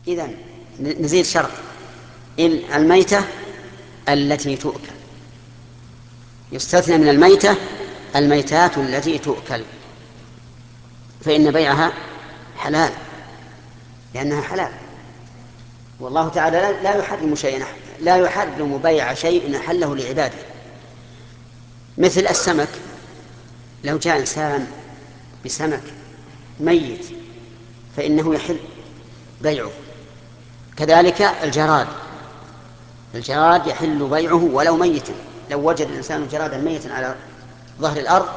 إذن نزيد شرط: إن الميتة التي تؤكل. يستثنى من الميتة الميتات التي تؤكل، فإن بيعها حلال لأنها حلال. والله تعالى لا يحرم شيئا، لا يحرم بيع شيء أحله لعباده. مثل السمك، لو جاء إنسان بسمك ميت فإنه يحل بيعه. كذلك الجراد يحل بيعه ولو ميتا. لو وجد الإنسان جرادا ميتا على ظهر الأرض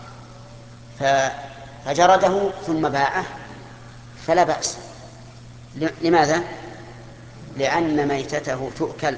فجرده ثم باعه فلا بأس. لماذا؟ لأن ميتته تؤكل،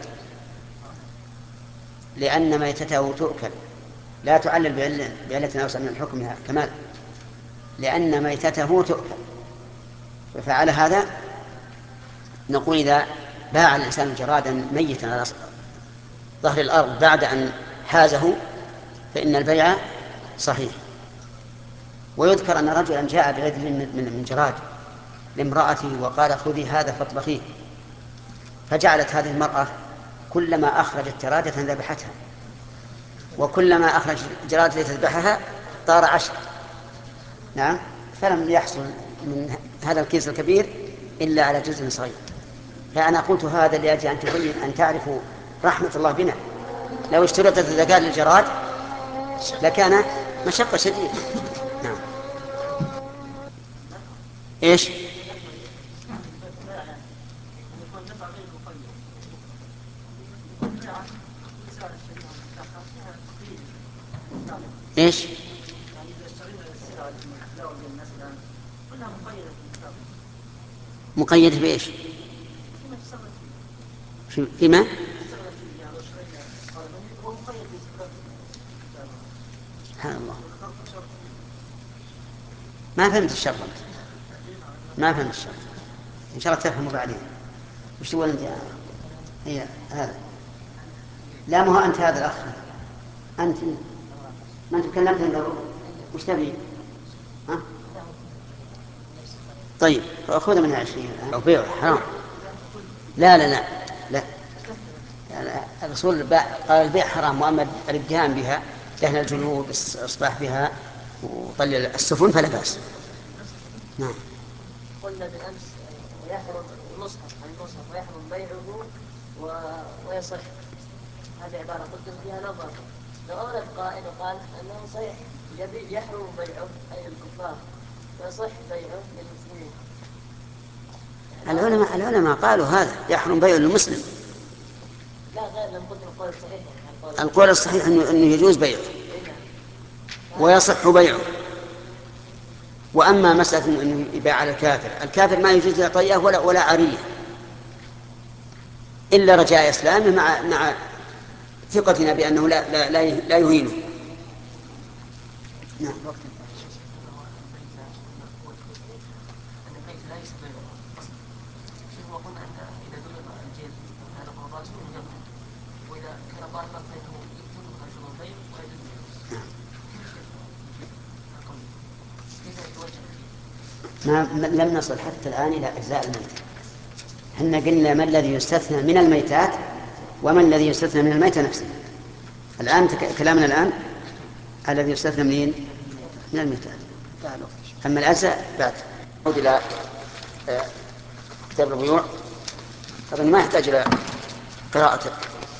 لا تعلل بعلة أوسع من الحكم كمال، لأن ميتته تؤكل. ففعل هذا نقول: إذا باع الإنسان جرادا ميتا على ظهر الأرض بعد أن حازه فإن البيع صحيح. ويذكر أن رجلا جاء بعجل من جراد لامرأته وقال: خذي هذا فاطبخيه. فجعلت هذه المرأة كلما أخرجت جرادة ذبحتها، وكلما أخرجت جرادة لتذبحها طار 10. نعم، فلم يحصل من هذا الكيس الكبير إلا على جزء صغير. فأنا قلت هذا لأجل أن تبين أن تعرفوا رحمة الله بنا. لو اشترطت الزكاة للجراد لكان مشقة شديدة. نعم. إيش؟ إيش؟ مقيد بإيش؟ فيما؟ سبحان الله، ما فهمت الشرط. ما فهمت الشرط. إن شاء الله تفهموا بعدين. وش تقول أنت؟ هي هذا. لا، ما هو أنت هذا الأخ. أنت ما أنت تكلمت عنده. وش تبي؟ ها؟ طيب خذ منها 20 أو بيع حرام. لا لا لا لا, لا. الرسول قال البيع حرام، وأما الادهان بها، دهن الجلود، الإصباح بها، وطلع السفن فلا بأس. نعم. قلنا بالأمس ويحرم المصحف عن المصحف ويحرم بيعه ويصح. هذه عبارة قلت فيها نظر. لو أورد قائل وقال أنه صحيح يحرم بيعه أي الكفار ويصح بيعه للمسلمين. العلماء قالوا هذا يحرم بيع المسلم. لا، غير لم قلت القول الصحيح. القول الصحيح أنه يجوز بيعه ويصح بيعه. وأما مسألة أنه يباع على الكافر ما يجوز له طيئة ولا عرية إلا رجاء إسلامه مع ثقتنا بأنه لا يهينه. نعم. لم نصل حتى الآن إلى أجزاء الميت. احنا قلنا ما الذي يستثنى من الميتات وما الذي يستثنى من الميتة نفسه. الآن كلامنا الآن الذي يستثنى من الميتات. أما الأجزاء بعد. نعود إلى كتاب البيوع. طبعا ما يحتاج إلى قراءته.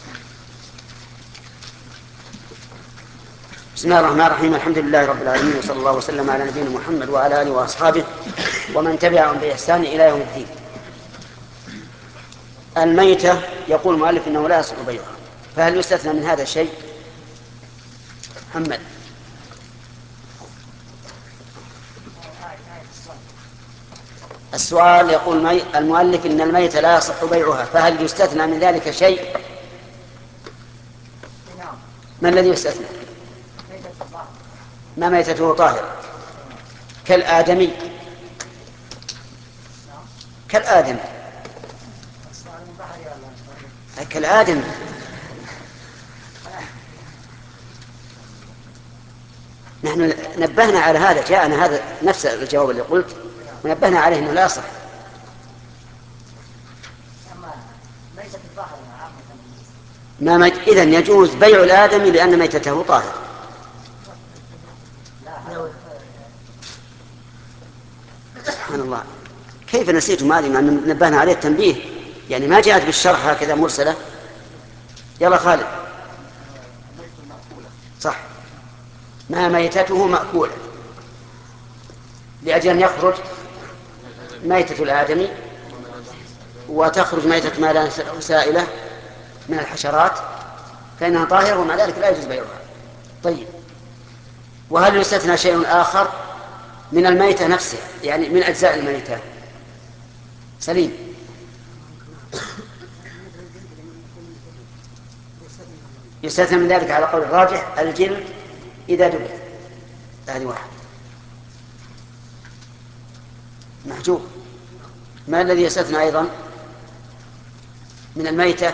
بسم الله الرحمن الرحيم. الحمد لله رب العالمين، وصلى الله وسلم على نبينا محمد وعلى آله وأصحابه ومن تبعهم بإحسان إلى يوم الدين. الميتة يقول المؤلف إنه لا يصح بيعها، فهل يستثنى من هذا الشيء؟ محمد. السؤال يقول المؤلف إن الميتة لا يصح بيعها، فهل يستثنى من ذلك شيء؟ ما الذي يستثنى؟ ما ميتته طاهرة كالآدمي. كالآدمي. نحن نبهنا على هذا، جاءنا هذا نفس الجواب اللي قلت ونبهنا عليه أنه لا يصح. إذن يجوز بيع الآدمي لأن ميتته طاهر. سبحان الله، كيف نسيتم هذه مع أن نبهنا عليه التنبيه؟ يعني ما جاءت بالشرح هكذا مرسلة. يلا خالد. صح، ما ميتته مأكولة لأجل أن يخرج ميتة الآدمي وتخرج ميتة ما لا سائلة من الحشرات فإنها طاهرة، ومع ذلك لا يجوز بيعها. طيب، وهل يستثنى شيء آخر من الميتة نفسها، يعني من أجزاء الميتة؟ سليم. يستثنى من ذلك على قول الراجح الجلد إذا دبل. هذه واحد. محجوب. ما الذي يستثنى أيضا من الميتة؟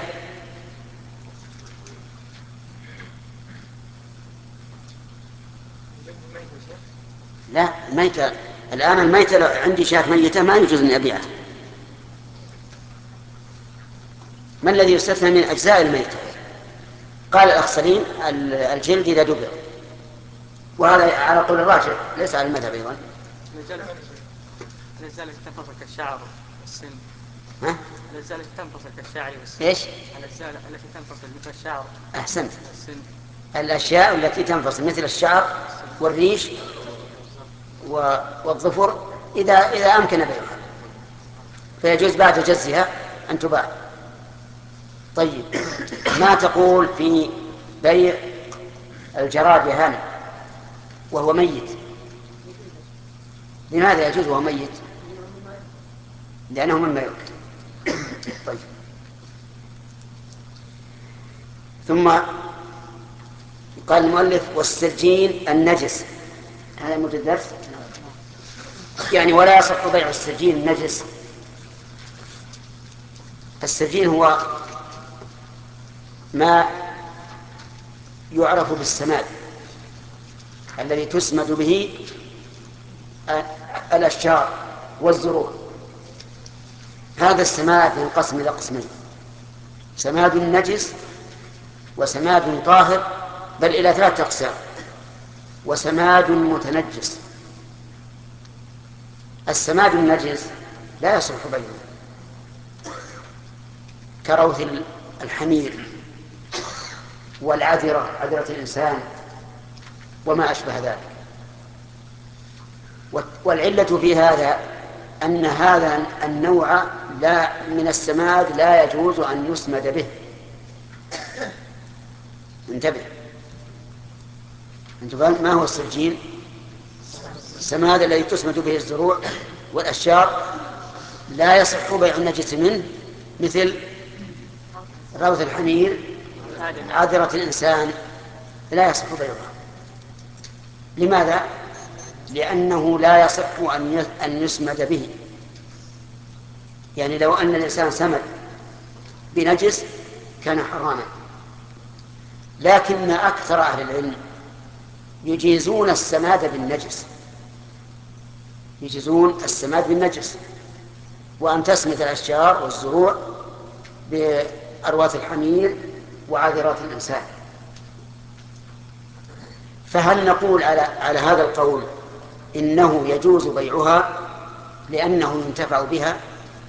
لا، الميتة الآن، الميتة لو عندي شاة ميتة ما يجوز أن أبيعها. ما الذي يستثنى من أجزاء الميتة؟ قال الأخ سليم الجلد إذا دبر، وهذا على قول الراجح ليس على المذهب أيضا. الأجزاء التي تنفصل كالشعر والسن. ها؟ الأجزاء التي تنفصل كالشعر والسن. إيش؟ الأجزاء التي تنفصل مثل الشعر. أحسنت. والسن. الأشياء التي تنفصل مثل الشعر والريش والظفر إذا أمكن بيعها فيجوز بعد جزها أن تباع. طيب، ما تقول في بيع الجراد يا هاني وهو ميت؟ لماذا يجوز وهو ميت؟ لأنه مما يؤكل. طيب، ثم قال المؤلف والسجين النجس. هذا موجود الدرس يعني ولا يصح بيع السجين النجس. السجين هو ما يعرف بالسماد الذي تسمد به الأشجار والزروع. هذا السماد ينقسم إلى قسمين: سماد نجس وسماد طاهر، بل إلى 3 أقسام: وسماد متنجس. السماد النجس لا يصلح بيعه كروث الحمير والعذرة، عذرة الإنسان وما أشبه ذلك. والعلة في هذا أن هذا النوع من السماد لا يجوز أن يسمد به. انتبه، ما هو السجين؟ السماد الذي تسمد به الزروع والأشجار لا يصح بيع النجس منه، مثل روث الحمير، عذرة الإنسان، لا يصح بيعها. لماذا؟ لأنه لا يصح أن يسمد به. يعني لو أن الإنسان سمد بنجس كان حراما، لكن أكثر أهل العلم يجيزون السماد بالنجس، يجيزون السماد بالنجس، وأن تسمد الأشجار والزروع بأرواث الحمير وعذرات الإنسان. فهل نقول على هذا القول إنه يجوز بيعها لأنه ينتفع بها؟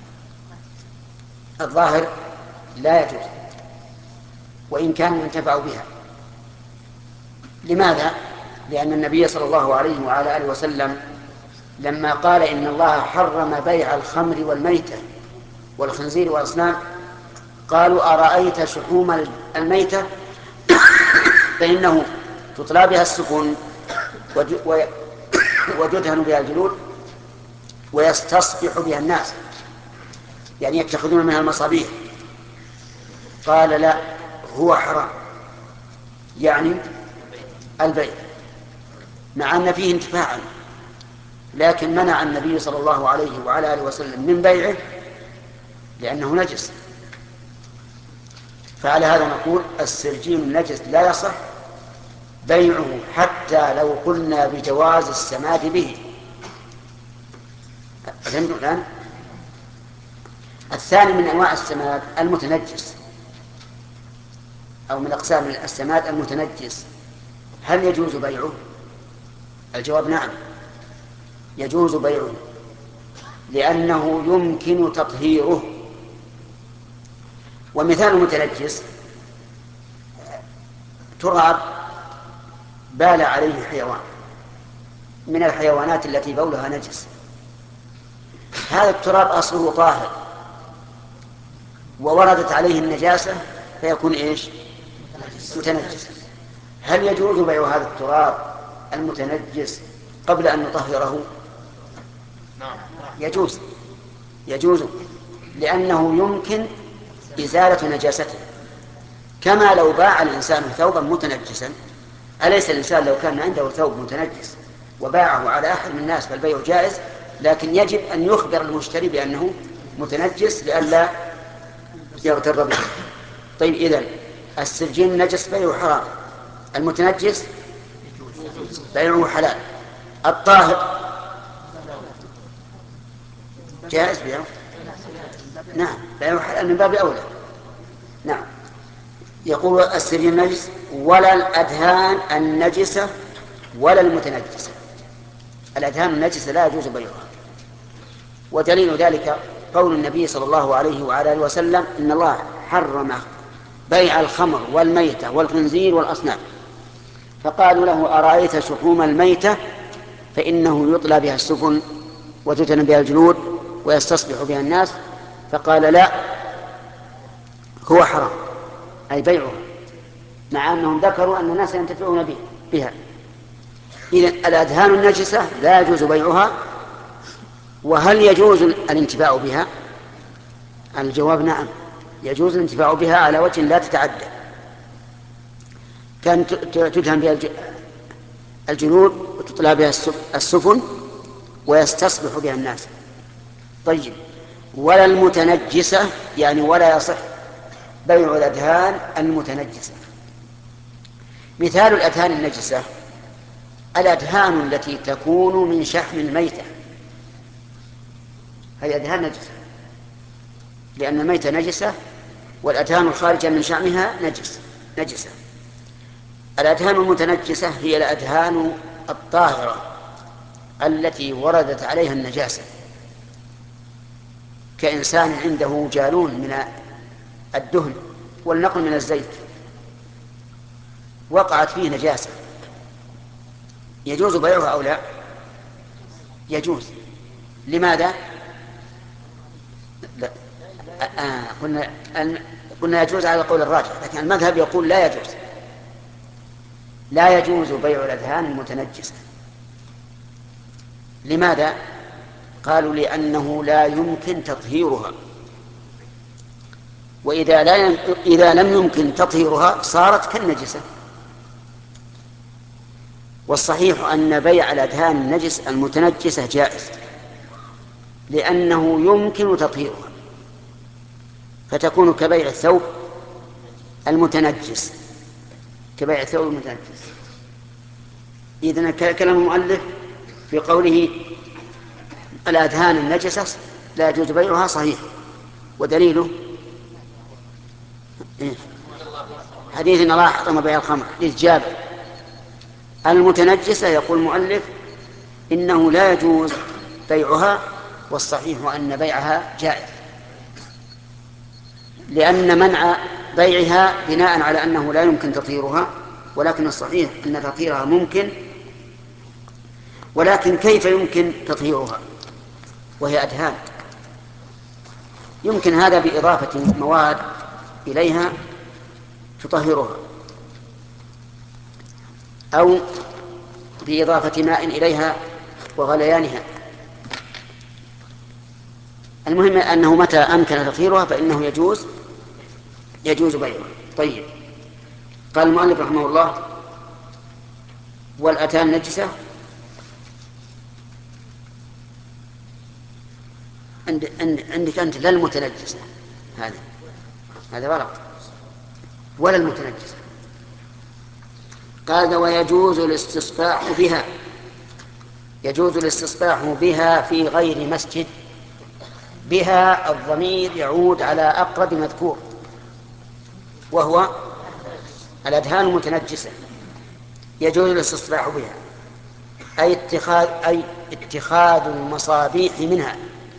الظاهر لا يجوز، وإن كان ينتفع بها. لماذا؟ لأن النبي صلى الله عليه وعلى آله وسلم لما قال إن الله حرم بيع الخمر والميتة والخنزير والأصنام قالوا أرأيت شحوم الميتة فإنه تطلى بها السفن وتدهن بها الجلود ويستصبح بها الناس، يعني يتخذون منها المصابيح. قال لا، هو حرام، يعني البيع، مع أن فيه انتفاعا، لكن منع النبي صلى الله عليه وعلى آله وسلم من بيعه لأنه نجس. فعلى هذا نقول السرجين النجس لا يصح بيعه حتى لو قلنا بجواز السماد به. فهمتم الآن؟ الثاني من أنواع السماد المتنجس، أو من أقسام السماد المتنجس، هل يجوز بيعه؟ الجواب نعم، يجوز بيعه، لأنه يمكن تطهيره. ومثال المتنجس تراب بال عليه حيوان من الحيوانات التي بولها نجس، هذا التراب أصله طاهر ووردت عليه النجاسة فيكون إيش؟ متنجس. هل يجوز بيع هذا التراب المتنجس قبل أن نطهره؟ يجوز لأنه يمكن إزالة نجاسته، كما لو باع الإنسان ثوبا متنجسا. أليس الإنسان لو كان عنده ثوب متنجس وباعه على أحد من الناس فالبيع جائز، لكن يجب أن يخبر المشتري بأنه متنجس لئلا يغتر به. طيب إذن السرجين نجس بيعه حرام، المتنجس بيعه حلال، الطاهر جائز بيعه. نعم بيعه حلال من باب أولى. نعم. يقول السرجين نجس ولا الأدهان النجسة ولا المتنجسة. الأدهان النجسة لا يجوز بيعها، ودليل ذلك قول النبي صلى الله عليه وعلى آله وسلم إن الله حرم بيع الخمر والميتة والخنزير والأصنام، فقالوا له أرأيت شحوم الميتة فإنه يطلى بها السفن وتتن بها الجلود ويستصبح بها الناس، فقال لا، هو حرام أي بيعها، مع أنهم ذكروا أن الناس ينتفعون بها. إذن الأدهان النجسة لا يجوز بيعها. وهل يجوز الانتفاع بها؟ الجواب نعم، يجوز الانتفاع بها على وجه لا تتعدى، كان تدهن بها الجلود وتطلع بها السفن ويستصبح بها الناس. طيب ولا المتنجسة، يعني ولا يصح بيع الأدهان المتنجسة. مثال الأدهان النجسة الأدهان التي تكون من شحم الميتة، هي أدهان نجسة لأن الميتة نجسة والأدهان الخارجة من شحمها نجسة. الأدهان المتنجسة هي الأدهان الطاهرة التي وردت عليها النجاسة، كإنسان عنده جالون من الدهن والنقل من الزيت وقعت فيه نجاسة، يجوز بيعها أو لا؟ يجوز. لماذا؟ لا. قلنا يجوز على القول الراجح، لكن المذهب يقول لا يجوز بيع الأدهان المتنجسة. لماذا؟ قالوا لأنه لا يمكن تطهيرها، إذا لم يمكن تطهيرها صارت كالنجسة. والصحيح أن بيع الأدهان النجس المتنجسة جائز، لأنه يمكن تطهيرها، فتكون كبيع الثوب المتنجس. إذن كلام المؤلف في قوله الأدهان النجسة لا يجوز بيعها صحيح، ودليله حديث إن الله حرم بيع الخمر، حديث جابر. المتنجسة يقول المؤلف إنه لا يجوز بيعها، والصحيح أن بيعها جائز، لأن منع بيعها بناء على أنه لا يمكن تطهيرها، ولكن الصحيح أن تطهيرها ممكن. ولكن كيف يمكن تطهيرها وهي أدهان؟ يمكن هذا بإضافة مواد إليها تطهرها، أو بإضافة ماء إليها وغليانها. المهم أنه متى أمكن تطهيرها فإنه يجوز بيعها. طيب قال المؤلف رحمه الله والأدهان نجسة، عندك أنت لا المتنجسة، هذا غلط، ولا المتنجسة. قال ويجوز الاستصباح بها، يجوز الاستصباح بها في غير مسجد. بها الضمير يعود على أقرب مذكور وهو الأدهان المتنجسة يجوز الاستصباح بها، أي اتخاذ المصابيح منها.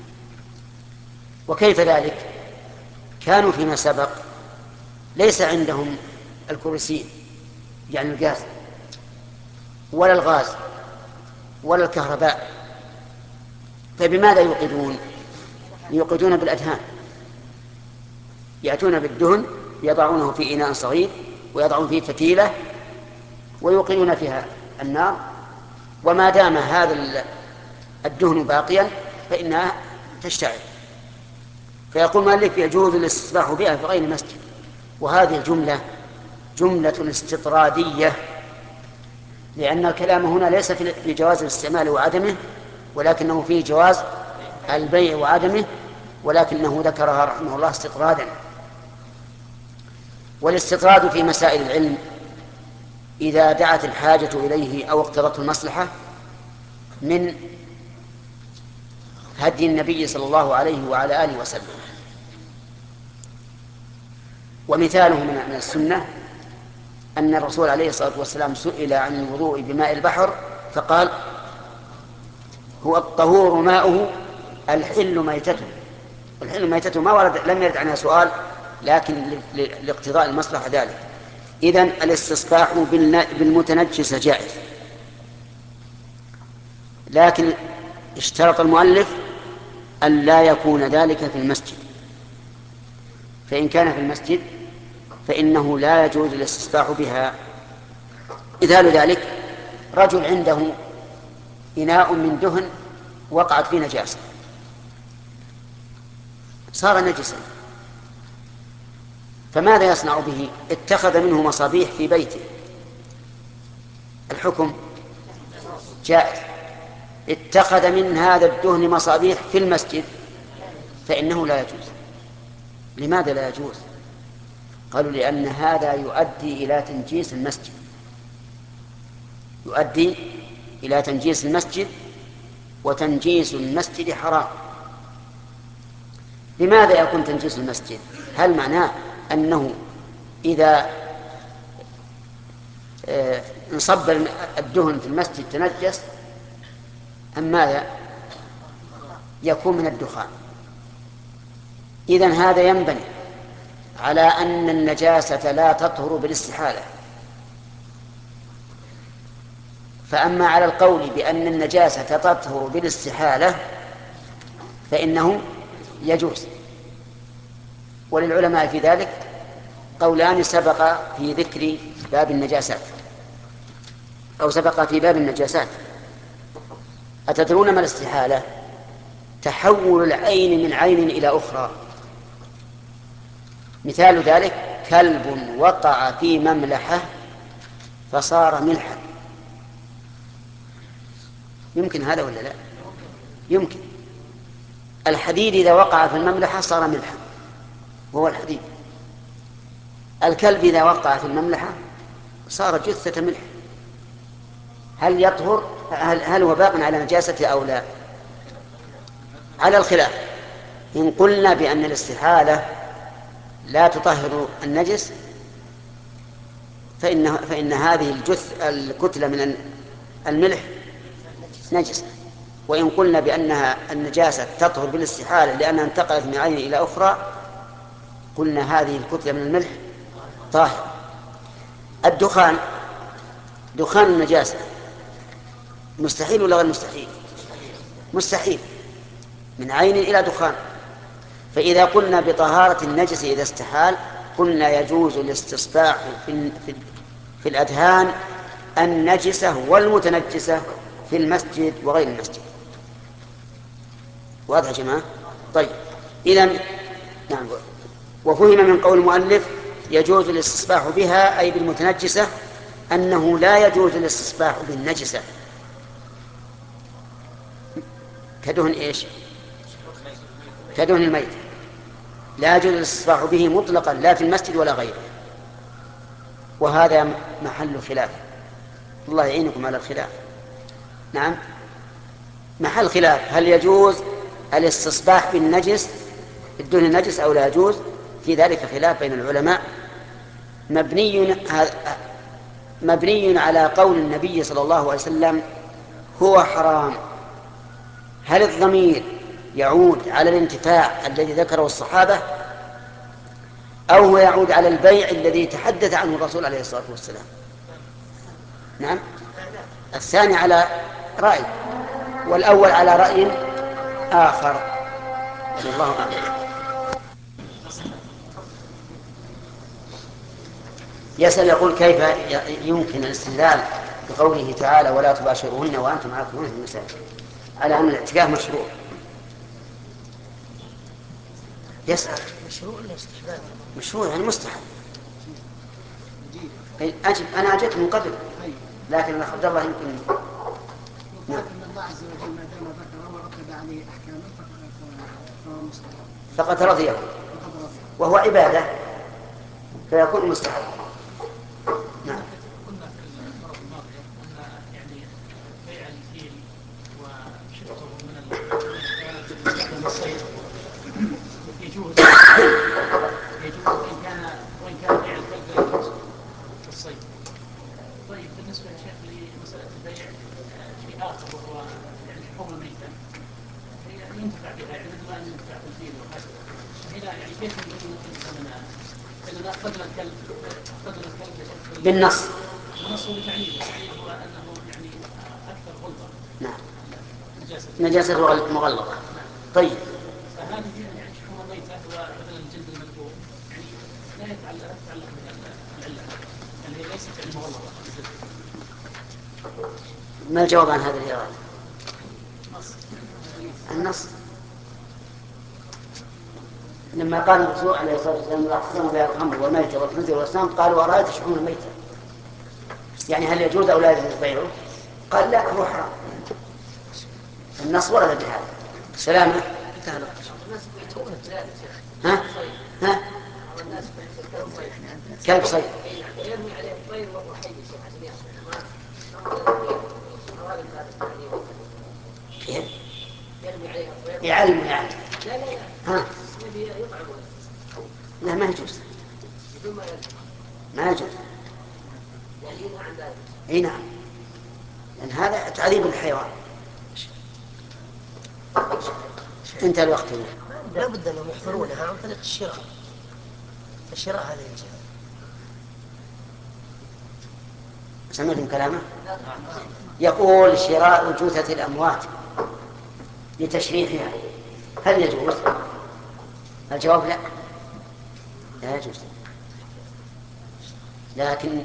وكيف ذلك؟ كانوا فيما سبق ليس عندهم الكروسين يعني الغاز ولا الغاز ولا الكهرباء، فبماذا يوقدون؟ يوقدون بالأدهان، يأتون بالدهن يضعونه في إناء صغير ويضعون فيه فتيلة ويوقدون فيها النار، وما دام هذا الدهن باقيا فإنها تشتعل. فيقول مالك يجوز الاستصباح بها في غير المسجد. وهذه الجملة جملة استطرادية، لأن الكلام هنا ليس في جواز الاستعمال وعدمه، ولكنه في جواز البيع وعدمه، ولكنه ذكرها رحمه الله استطرادا. والاستطراد في مسائل العلم إذا دعت الحاجة إليه أو اقتضته المصلحة من هدي النبي صلى الله عليه وعلى آله وسلم. ومثاله من السنة أن الرسول عليه الصلاة والسلام سئل عن الوضوء بماء البحر فقال هو الطهور ماؤه الحل ميتته. الحل ميتته ما ورد، لم يرد عنها سؤال، لكن لاقتضاء المصلحة ذلك. إذن الاستصباح بالمتنجس جائز، لكن اشترط المؤلف أن لا يكون ذلك في المسجد، فإن كان في المسجد فإنه لا يجوز الاستصباح بها. مثال ذلك رجل عنده إناء من دهن وقعت فيه نجاسة صار نجسا، فماذا يصنع به؟ اتخذ منه مصابيح في بيته، الحكم جائز. اتخذ من هذا الدهن مصابيح في المسجد فإنه لا يجوز. لماذا لا يجوز؟ قالوا لأن هذا يؤدي إلى تنجيس المسجد، يؤدي إلى تنجيس المسجد، وتنجيس المسجد حرام. لماذا يكون تنجيس المسجد؟ هل معناه أنه إذا انصب الدهن في المسجد تنجس، أم ماذا؟ يكون من الدخان. إذن هذا ينبني على أن النجاسة لا تطهر بالاستحالة. فأما على القول بأن النجاسة تطهر بالاستحالة فإنه يجوز. وللعلماء في ذلك قولان سبق في ذكر باب النجاسات، أو سبق في باب النجاسات. أتدرون ما الاستحالة؟ تحول العين من عين إلى أخرى. مثال ذلك كلب وقع في مملحة فصار ملحا. يمكن هذا ولا لا؟ يمكن. الحديد إذا وقع في المملحة صار ملحا وهو الحديد. الكلب إذا وقع في المملحة صار جثة ملح. هل يطهر؟ هل هو باق على نجاسته أو لا؟ على الخلاف. إن قلنا بأن الاستحالة لا تطهر النجس فإن هذه الكتلة من الملح نجس. وإن قلنا بأنها النجاسة تطهر بالاستحالة لأنها انتقلت من عين إلى أخرى قلنا هذه الكتلة من الملح طاهر. الدخان، دخان النجاسة مستحيل ولا غير مستحيل؟ مستحيل، من عين إلى دخان. فإذا قلنا بطهارة النجس إذا استحال قلنا يجوز الاستصباح في الأدهان النجسة والمتنجسة في المسجد وغير المسجد. واضح يا جماعة؟ طيب، إذن نعم. وفهم من قول المؤلف يجوز الاستصباح بها أي بالمتنجسة أنه لا يجوز الاستصباح بالنجسة كدهن إيش؟ كدهن الميت. لا يجوز الاستصباح به مطلقا لا في المسجد ولا غيره. وهذا محل خلاف، الله يعينكم على الخلاف. نعم، محل خلاف، هل يجوز الاستصباح بالنجس الدهن النجس أو لا يجوز؟ في ذلك خلاف بين العلماء. مبني على قول النبي صلى الله عليه وسلم هو حرام. هل الضمير يعود على الانتفاع الذي ذكره الصحابة، أو هو يعود على البيع الذي تحدث عنه الرسول عليه الصلاة والسلام؟ نعم، الثاني على رأي، والأول على رأي آخر. الله أعلم. يسأل يقول كيف يمكن الاستدلال بقوله تعالى ولا تباشرون وأنتم عاكفون في المساجد على أن الاعتكاف مشروع؟ يسأل مشروع ولا استحباب؟ مشروع يعني مستحب. أجب، أنا أجبت من قبل، لكن عبد الله يمكن. نعم. الله عز وجل ما دام ذكر ورتب عليه أحكاما فهو مستحب، فقد رضيه وهو عبادة فيكون مستحب. نعم. قلنا في المرة الماضية أن يعني بيع الفيل وشفته من الحيوانات الصيد يجوز وإن كان بيع الكلب لا يجوز في الصيد. طيب بالنسبة يا شيخ لمسألة البيع شيء آخر وهو يعني اللحوم الميتة هي ينتفع بها يعني مثل ما ينتفع بالفيل وهكذا. هنا يعني كيف يمكن منها؟ إننا أخذنا الكلب بالنص. النص بتعليل هو أنه يعني أكثر غلظة. نعم. نجاسة مغلظة. طيب. فهذه يعني شحوم ميتة ومثلا الجلد المذبوح يعني لا يتعلق بالعلة اللي هي ليست يعني مغلظة. ما الجواب عن هذه الإرادة؟ النص لما قال الرسول عليه الصلاة والسلام يحصن بها الخمر والميتة والخنزير والأصنام قالوا أرأيت شحوم الميتة، يعني هل يجوز أو لا يجوز بيعه؟ قال لا، هو حرام. النص ورد بهذا. سلامة. ها؟ كلب صيد يرمي عليه الطير وهو حي عشان يأكل. كيف؟ يرمي عليه الطير. يعلم يعني. لا ها؟ يبي يطعمه. لا، ما يجوز. بدون ما يلزم. ما يجوز. يعني ينهى عن ذلك. اي نعم، لأن هذا تعذيب الحيوان. انتهى الوقت. لا بد أنهم يحضرونها عن طريق الشراء. الشراء هذه الجهة. سمعتم كلامه؟ يقول شراء جثث الأموات لتشريحها هل يجوز؟ الجواب لا، لا يجوز. لكن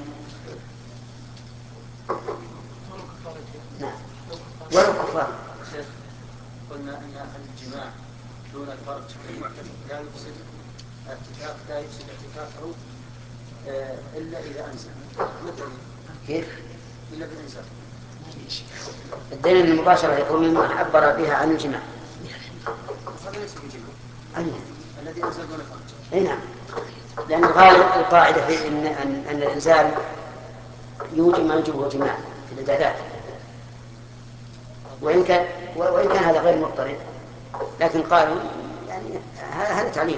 نعم، ولو كفار. قلنا أن الجماع دون الفرج المعتكف لا يفسد اعتكاف، لا يفسد اعتكافه إلا إذا أنزل. كيف؟ إلا بالإنزال. الدليل المباشرة يقول مما عبر بها عن الجماع. هذا ليس بجماع. أي الذي أنزل دون الفرج. أي نعم، لأن غالب القاعدة في أن الإنزال يوجب ما يوجبه جماع في العبادات، وإن كان هذا غير مضطرد، لكن قالوا يعني هذا تعليل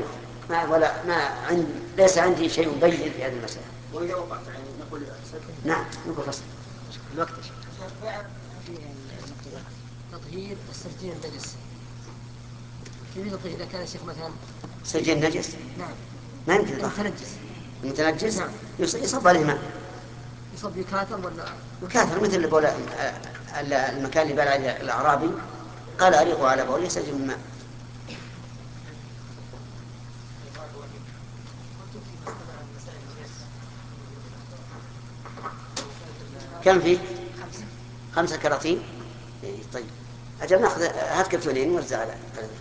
ليس عندي شيء مبين في هذه المسألة. وإذا وقعت يعني نقول نعم، نقول فصل الوقت تطهير السرجين النجس. كيف يطهر إذا كان الشيخ مثلا سرجين نجس؟ نعم ما يمكن يطهر. المتنجس نعم. يصب عليه ماء. يصب يكاثر ولا يكاثر مثل بول المكان اللي بال عليه الأعرابي، قال أريقوا على بولي سرج من ماء. كم فيه؟ 5 كراتين. طيب أجل نأخذ، هات كرتونين ونوزع على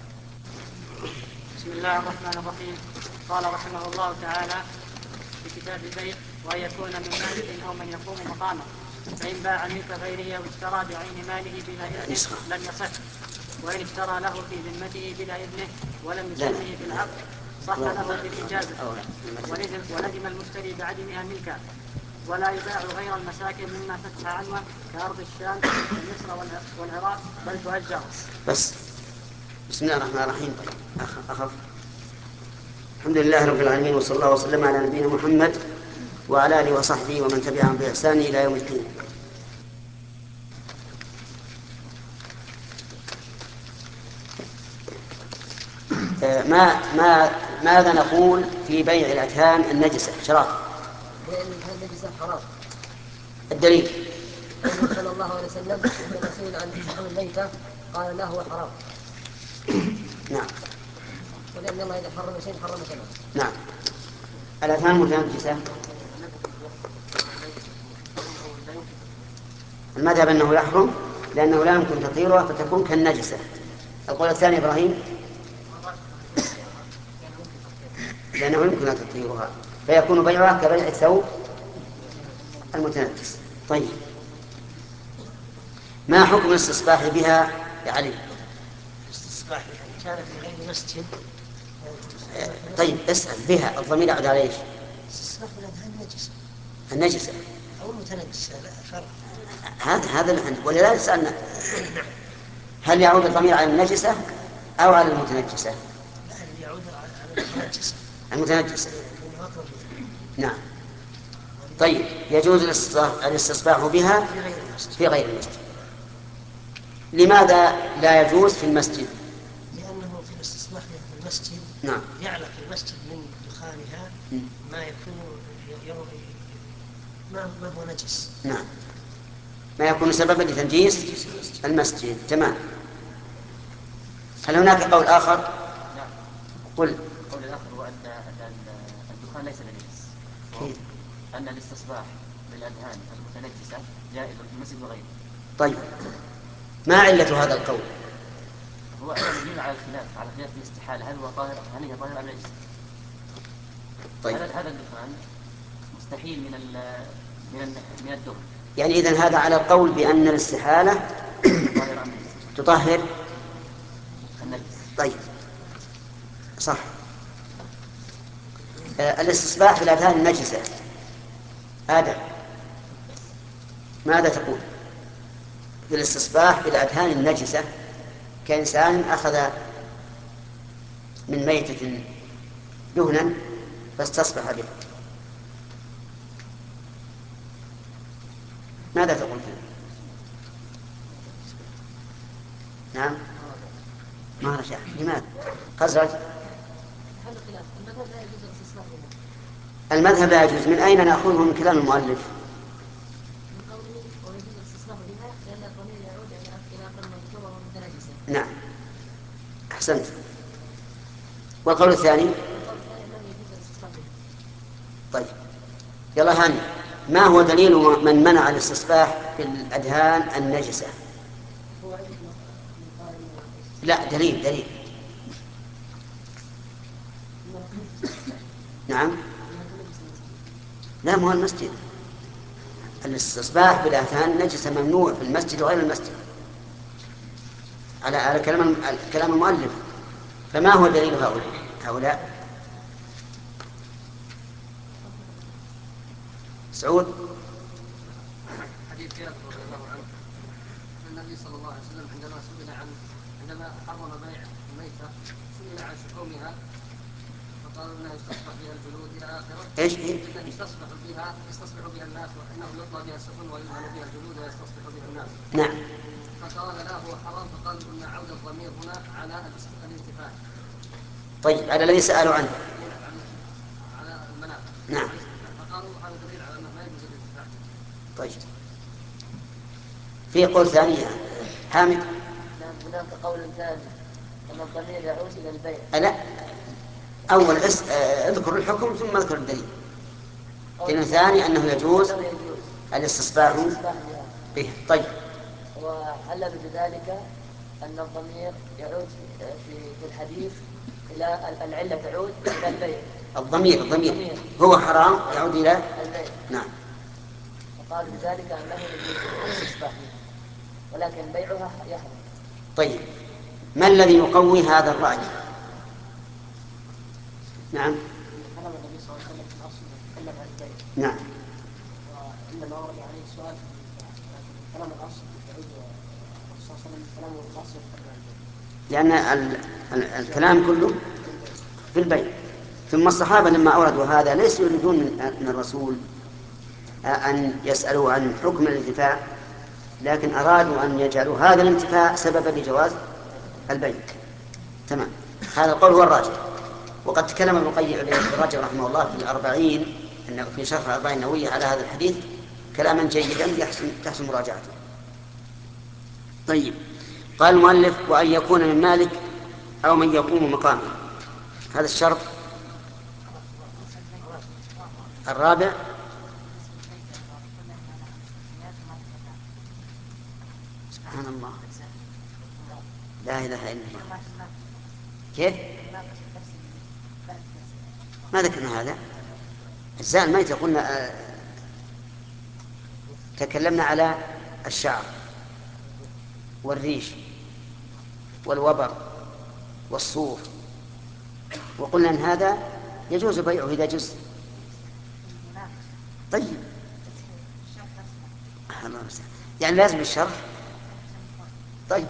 بسم الله الرحمن الرحيم. قال رحمه الله تعالى في كتاب البيع وأن يكون من مالك أو من يقوم مقامه، فإن باع ملك غيره أو اشترى بعين ماله بلا إذنه لم يصح، وإن اشترى له في ذمته بلا إذنه ولم يسمه في العقد صح له بالإجازة، وندم المشتري بعدمها ملكا. ولا يباع غير المساكن مما فتح عنوه كأرض الشام ومصر والعراق بل تؤجر. بس. بسم الله الرحمن الرحيم. أخف. الحمد لله رب العالمين، وصلى الله وسلم على نبينا محمد وعلى آله وصحبه ومن تبعهم بإحسان إلى يوم الدين. ماذا نقول في بيع الأدهان النجسة شراب؟ بيع الأدهان النجسة حرام. الدليل قوله صلى الله عليه وسلم عندما سئل عن لحم الميتة قال لا هو حرام. نعم. ولأن الله إذا حرم شيء حرم ثمنه. نعم. الأدهان متنجسة. المذهب أنه يحرم لأنه لا يمكن تطهيرها فتكون كالنجسة. القول الثاني إبراهيم لأنه يمكن تطهيرها فيكون بيعها كبيع الثوب المتنجس. طيب ما حكم الاستصباح بها يا علي؟ الاستصباح بها كان في غير مسجد. طيب اسأل بها الضمير يعود على ايش؟ الاستصباح بالأدهان النجسة. النجسة أو المتنجسة لا فرق. هذا ولذلك سألنا هل يعود الضمير على النجسة أو على المتنجسة؟ لا يعود على المتنجسة. المتنجسة. نعم. طيب يجوز الاستصباح بها في غير المسجد. لماذا لا يجوز في المسجد؟ لأنه في الاستصباح في المسجد نعم. يعلق المسجد من دخانها ما يكون ما هو نجس. نعم. ما يكون سببا لتنجيس المسجد. تمام. هل هناك قول آخر؟ نعم. قل. القول الآخر هو أن الدخان ليس بنجس. كيف؟ أن الاستصباح بالأدهان المتنجسة جائز في المسجد وغيره. طيب ما علة هذا القول؟ هو يبني على الخلاف الاستحالة هل هو طاهر هل هي طاهر أم نجس؟ طيب. هذا الدخان مستحيل من الدخن. يعني إذن هذا على القول بأن الاستحالة تطهر النجس. طيب صح. الاستصباح بالأدهان النجسة آدم ماذا تقول في الاستصباح بالأدهان النجسة؟ كإنسان أخذ من ميتة دهنا فاستصبح به، ماذا تقول فيه؟ نعم ما رجع. لماذا؟ خزرج. المذهب لا يجوز. من أين نأخذه من كلام المؤلف؟ من قوله ويجوز الاستصلاح بها لأن الضمير يعود إلى أمر مذكور ومتنجسة. نعم أحسنت. والقول الثاني؟ طيب يلا هاني ما هو دليل من منع الاستصباح بالأدهان النجسة؟ لا دليل. نعم لا مو المسجد. الاستصباح بالأدهان النجسة ممنوع في المسجد وغير المسجد على كلام المؤلف. فما هو دليل هؤلاء؟ سعود. حديث جابر رضي الله عنه أن النبي صلى الله عليه وسلم عندما حرم بيع الميتة سئل عن شحومها فقال انه يستصبح بها الجلود الى اخره. ايش؟ انه يستصبح بها الناس وانه يطلى بها السفن ويدهن بها الجلود ويستصبح بها الناس. نعم. فقال لا هو حرام. فقالوا ان عود الضمير هنا على الانتفاع. طيب على الذي سألوا عنه. على المنافع. نعم. فقالوا هذا دليل على انه لا يجوز الانتفاع. طيب في قول ثاني حامد. نعم هناك قول ثاني أن الضمير يعود إلى البيع. لا أول اذكر الحكم ثم اذكر الدليل. دليل ثاني أنه يجوز الاستصباح به. طيب وعلل بذلك أن الضمير يعود في الحديث إلى العلة تعود إلى البيع. الضمير هو حرام يعود إلى البيع. نعم. فقال بذلك أنه يجوز الاستصباح بها ولكن بيعها يحرم. طيب ما الذي يقوي هذا الرأي؟ نعم. كلام النبي صلى الله عليه وسلم في الأصل يتكلم عن البيع. نعم. وإنما ورد عليه السؤال لكن كلام الأصل يعود صلى الله عليه وسلم كلامه الأصل يتكلم عن البيع. لأن الكلام كله في البيع. ثم الصحابة لما أوردوا هذا ليسوا يريدون من الرسول أن يسألوا عن حكم الانتفاع، لكن أرادوا أن يجعلوا هذا الانتفاع سببا لجواز البيع. تمام، هذا القول هو الراجح. وقد تكلم ابن الرجل رحمه الله في الأربعين، في شرح الأربعين النووية على هذا الحديث كلاما جيدا تحسن مراجعته. طيب، قال المؤلف: وأن يكون من مالك أو من يقوم مقامه. هذا الشرط الرابع. سبحان الله، لا إله إلا الله. كيف؟ ما ذكرنا هذا. أجزاء الميتة قلنا تكلمنا على الشعر والريش والوبر والصوف، وقلنا أن هذا يجوز بيعه إذا جز. طيب، يعني لازم الشرح. طيب،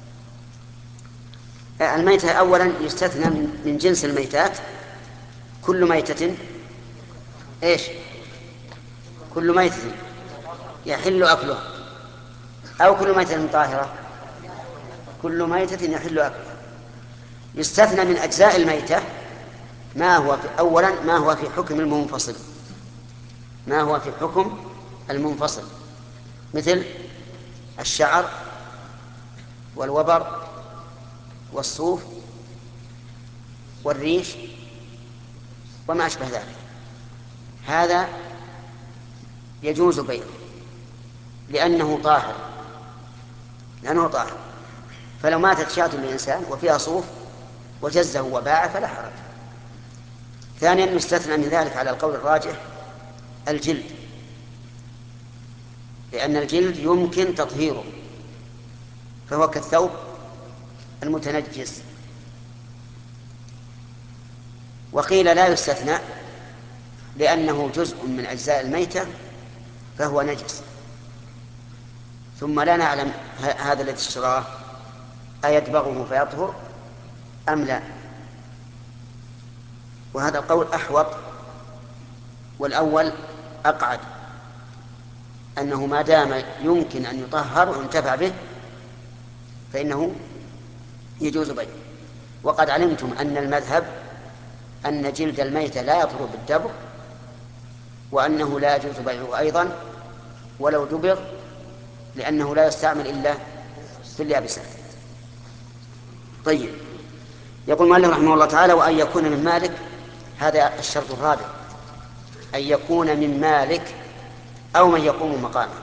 الميتة أولا يستثنى من جنس الميتات كل ميتة إيش؟ كل ميتة يحل أكله، أو كل ميتة طاهرة، كل ميتة يحل أكله. يستثنى من أجزاء الميتة أولا ما هو في حكم المنفصل، ما هو في حكم المنفصل، مثل الشعر والوبر والصوف والريش وما أشبه ذلك. هذا يجوز بيعه لأنه طاهر، فلو ماتت شاة للإنسان وفيها صوف وجزه وباعه فلا حرج. ثانيا، يستثنى من ذلك على القول الراجح الجلد، لأن الجلد يمكن تطهيره، فهو كالثوب المتنجس. وقيل لا يستثنى لأنه جزء من أجزاء الميتة فهو نجس، ثم لا نعلم هذا الذي اشتراه أيدبغه فيطهر أم لا. وهذا القول أحوط، والأول أقعد، أنه ما دام يمكن أن يطهر وينتفع به فإنه يجوز بيعه. وقد علمتم أن المذهب أن جلد الميتة لا يطهر بالدبغ، وأنه لا يجوز بيعه أيضا ولو دبغ، لأنه لا يستعمل إلا في اليابسة. طيب، يقول مالك رحمه الله تعالى: وأن يكون من مالك. هذا الشرط الرابع، أن يكون من مالك أو من يقوم مقامه.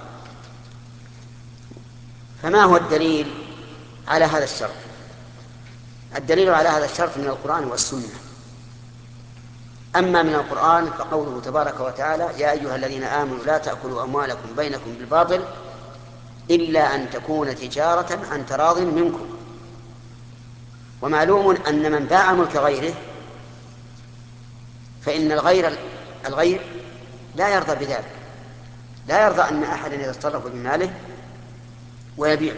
فما هو الدليل على هذا الشرط؟ الدليل على هذا الشرط من القرآن والسنة. أما من القرآن فقوله تبارك وتعالى: يا أيها الذين آمنوا لا تأكلوا أموالكم بينكم بالباطل إلا أن تكون تجارة عن تراض منكم. ومعلوم أن من باع ملك غيره فإن الغير لا يرضى بذلك، لا يرضى أن أحدا يتصرف بماله ويبيع.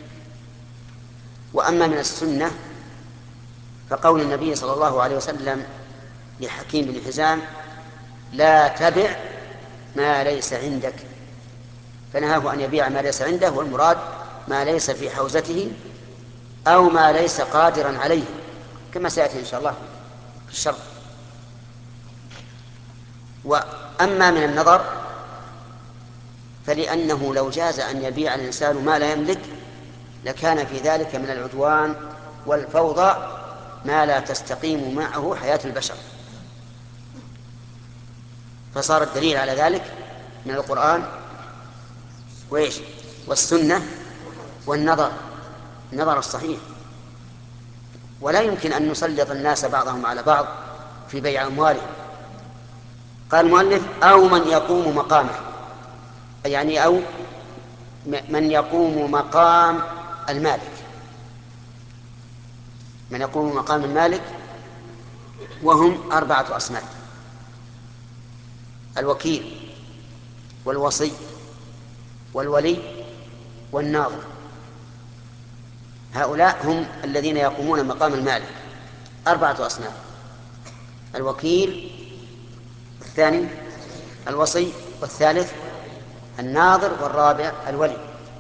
وأما من السنة فقول النبي صلى الله عليه وسلم لحكيم بن حزام: لا تبع ما ليس عندك، فنهاه أن يبيع ما ليس عنده، والمراد ما ليس في حوزته أو ما ليس قادرا عليه، كما سيأتي إن شاء الله في الشرط. وأما من النظر فلأنه لو جاز أن يبيع الإنسان ما لا يملك لكان في ذلك من العدوان والفوضى ما لا تستقيم معه حياة البشر. فصار الدليل على ذلك من القرآن والسنة والنظر الصحيح. ولا يمكن أن نسلط الناس بعضهم على بعض في بيع أموالهم. قال المؤلف: أو من يقوم مقامه، يعني أو من يقوم مقام المالك. من يقوم مقام المالك، وهم 4 أصناف: الوكيل والوصي والولي والناظر. هؤلاء هم الذين يقومون مقام المالك، 4 أصناف: الوكيل، والثاني الوصي، والثالث الناظر، والرابع الولي.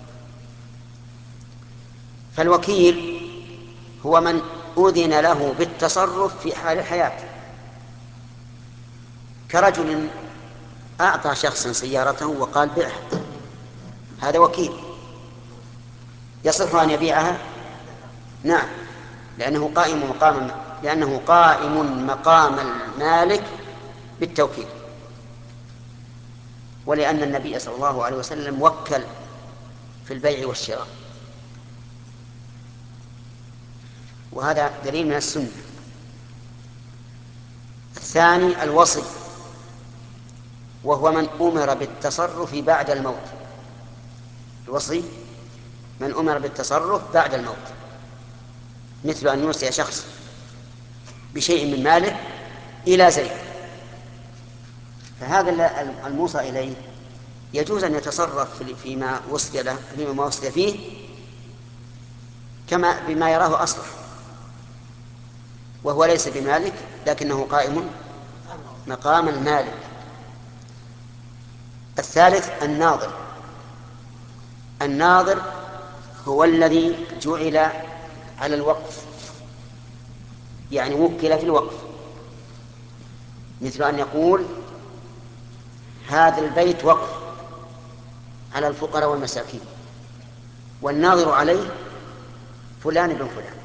فالوكيل هو من أذن له بالتصرف في حال الحياة، كرجل أعطى شخصا سيارته وقال بعها، هذا وكيل. يصح أن يبيعها؟ نعم، لأنه قائم مقام المالك بالتوكيل، ولأن النبي صلى الله عليه وسلم وكل في البيع والشراء، وهذا دليل من السنة. الثاني الوصي، وهو من أمر بالتصرف بعد الموت. الوصي من أمر بالتصرف بعد الموت، مثل أن يوصي شخص بشيء من ماله إلى زيد، فهذا الموصى إليه يجوز أن يتصرف فيما وصي له، فيما وصي فيه، كما بما يراه أصلح، وهو ليس بمالك لكنه قائم مقام المالك. الثالث الناظر. الناظر هو الذي جعل على الوقف، يعني وكل في الوقف، مثل أن يقول هذا البيت وقف على الفقراء والمساكين، والناظر عليه فلان بن فلان،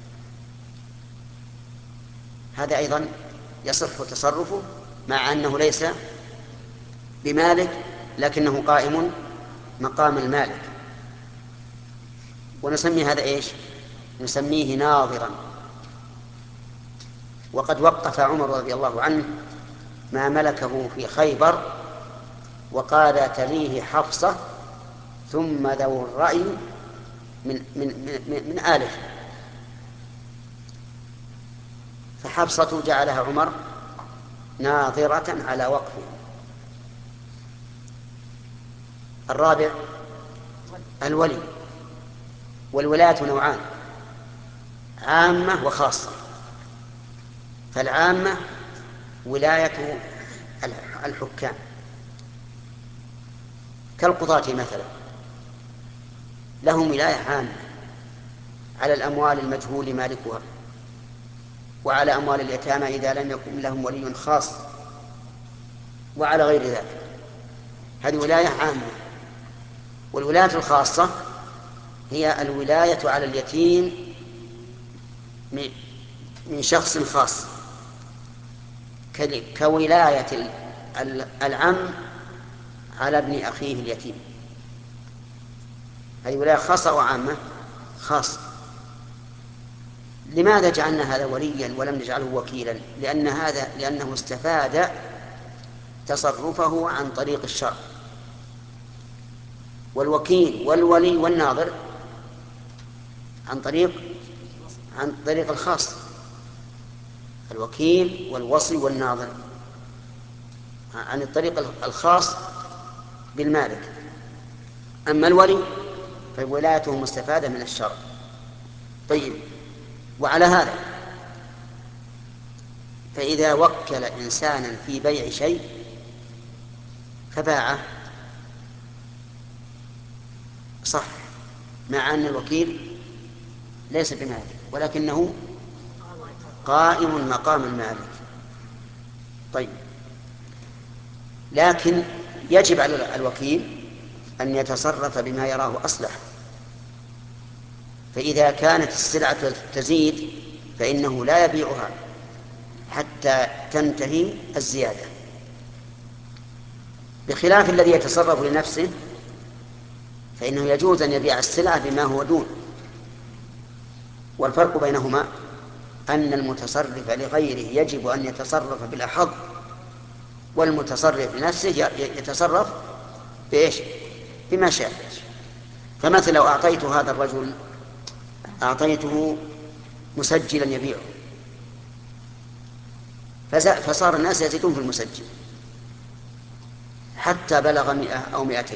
هذا أيضا يصح تصرفه مع أنه ليس بمالك لكنه قائم مقام المالك. ونسمي هذا إيش؟ نسميه ناظرا. وقد وقف عمر رضي الله عنه ما ملكه في خيبر وقال تليه حفصة ثم ذو الرأي من آله، فحفصة جعلها عمر ناظرة على وقفه. الرابع الولي. والولاية نوعان، عامة وخاصة. فالعامة ولاية الحكام كالقضاة مثلا، لهم ولاية عامة على الأموال المجهول مالكها، وعلى أموال اليتامى إذا لم يكن لهم ولي خاص، وعلى غير ذلك، هذه ولاية عامة. والولاية الخاصة هي الولاية على اليتيم من شخص خاص، كولاية العم على ابن أخيه اليتيم، هذه ولاية خاصة وعامة. خاصة. لماذا جعلنا هذا وليا ولم نجعله وكيلا؟ لأنه استفاد تصرفه عن طريق الشرع. والوكيل والولي والناظر عن طريق الخاص. الوكيل والوصي والناظر عن الطريق الخاص بالمالك. أما الولي فولايته مستفادة من الشرع. طيب، وعلى هذا فإذا وكل إنسانا في بيع شيء فباعه صح، مع أن الوكيل ليس بمالك ولكنه قائم مقام المالك. طيب، لكن يجب على الوكيل أن يتصرف بما يراه أصلح، فإذا كانت السلعة تزيد فإنه لا يبيعها حتى تنتهي الزيادة، بخلاف الذي يتصرف لنفسه فإنه يجوز أن يبيع السلعة بما هو دون. والفرق بينهما أن المتصرف لغيره يجب أن يتصرف بالأحظ، والمتصرف لنفسه يتصرف بإيش؟ بما شاء. فمثلا لو أعطيت هذا الرجل مسجلا يبيعه، فصار الناس يزيدون في المسجل حتى بلغ 100 أو 200،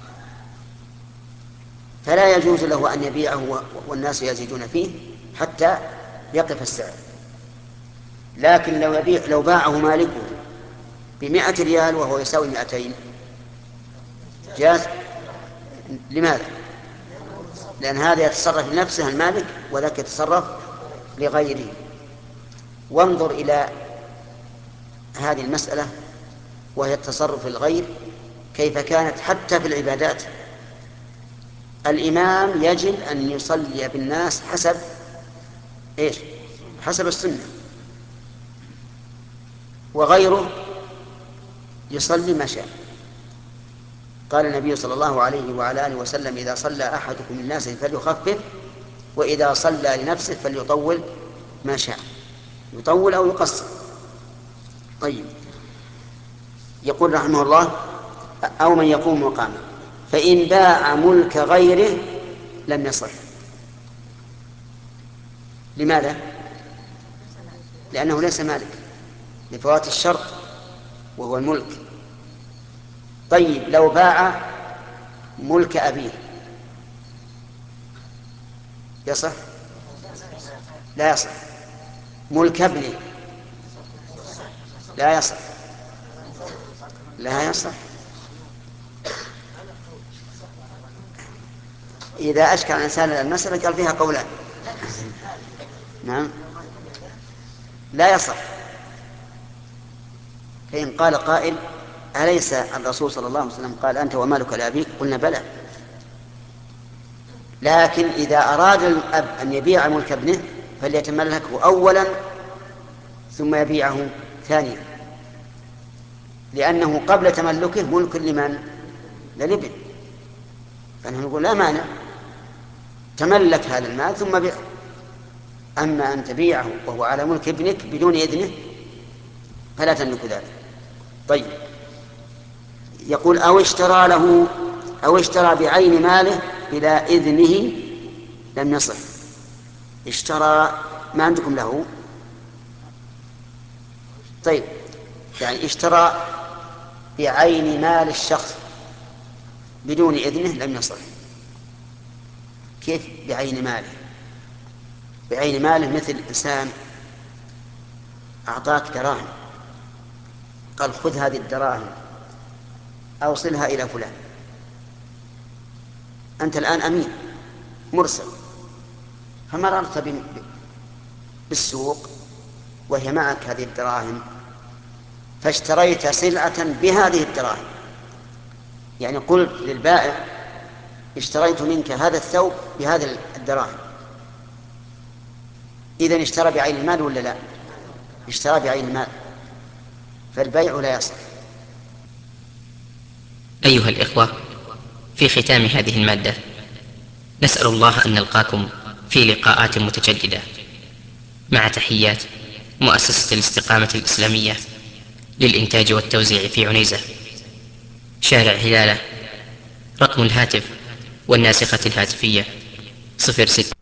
فلا يجوز له أن يبيعه والناس يزيدون فيه حتى يقف السعر. لكن لو باعه مالكه ب100 ريال وهو يساوي 200 جاز. لماذا؟ لأن هذا يتصرف لنفسه المالك وذاك يتصرف لغيره. وانظر إلى هذه المسألة وهي التصرف للغير كيف كانت حتى في العبادات. الإمام يجب أن يصلي بالناس حسب إيش؟ حسب السنة، وغيره يصلي ما شاء. قال النبي صلى الله عليه وعلى آله وسلم: إذا صلى أحدكم الناس فليخفف، وإذا صلى لنفسه فليطول ما شاء، يطول أو يقصر. طيب، يقول رحمه الله: أو من يقوم مقامه، فإن باع ملك غيره لم يصح. لماذا؟ لأنه ليس مالك، لفوات الشرط وهو الملك. طيب، لو باع ملك أبيه يصح؟ لا يصح. ملك ابنه لا يصح. لا يصح. إذا أشكل الإنسان المسألة قال فيها قولان. نعم، لا يصح. فإن قال قائل: أليس الرسول صلى الله عليه وسلم قال: أنت ومالك لأبيك؟ قلنا: بلى. لكن إذا أراد الأب أن يبيع ملك ابنه فليتملكه أولا ثم يبيعه ثانيا، لأنه قبل تملكه ملك لمن؟ للابن. فنحن نقول: لا مانع، تملك هذا المال ثم بيع. أما أن تبيعه وهو على ملك ابنك بدون إذنه فلا تملك ذلك. طيب، يقول: أو اشترى بعين ماله بلا إذنه لم يصح. اشترى، ما عندكم له؟ طيب، يعني اشترى بعين مال الشخص بدون إذنه لم يصح. كيف بعين ماله؟ بعين ماله مثل إنسان أعطاك دراهم، قال: خذ هذه الدراهم أوصلها إلى فلان. أنت الآن أمين مرسل، فمررت بالسوق وهي معك هذه الدراهم، فاشتريت سلعة بهذه الدراهم. يعني قلت للبائع: اشتريت منك هذا الثوب بهذه الدراهم. إذن اشترى بعين المال ولا لا؟ اشترى بعين المال، فالبيع لا يصح. أيها الإخوة، في ختام هذه المادة نسأل الله أن نلقاكم في لقاءات متجددة، مع تحيات مؤسسة الاستقامة الإسلامية للإنتاج والتوزيع في عنيزة، شارع هلالة. رقم الهاتف والناسخة الهاتفية 06